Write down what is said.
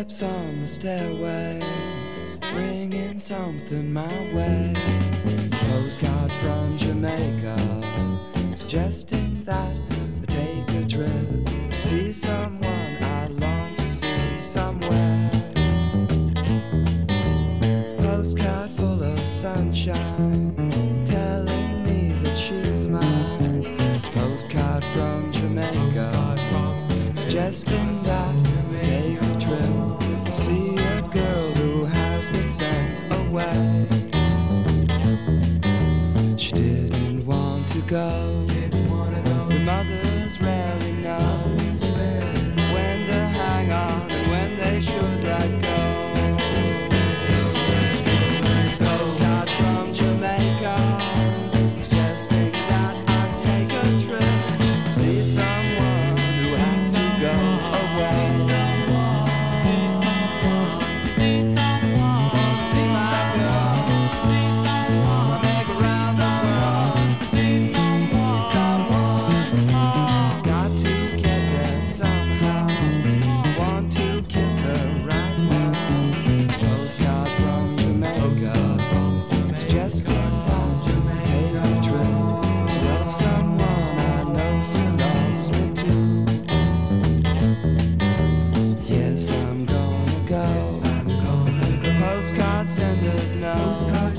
Footsteps on the stairway, bringing something my way. Postcard from Jamaica, suggesting that I take a trip to see someone I long to see somewhere. Postcard full of sunshine, telling me that she's mine. Postcard from Jamaica, suggesting that I take a trip to see a girl who has been sent away. She didn't want to go. The mothers rarely know when to hang on and when they should let go. Postcard from Jamaica, suggesting that I take a trip to see someone who has to go away. See my girl, make around the world. Got to get there somehow. Want to kiss her right now. Postcard from Jamaica, suggesting that I take a trip to love someone I know still loves me too. Yes, I'm gonna go. Postcard senders know.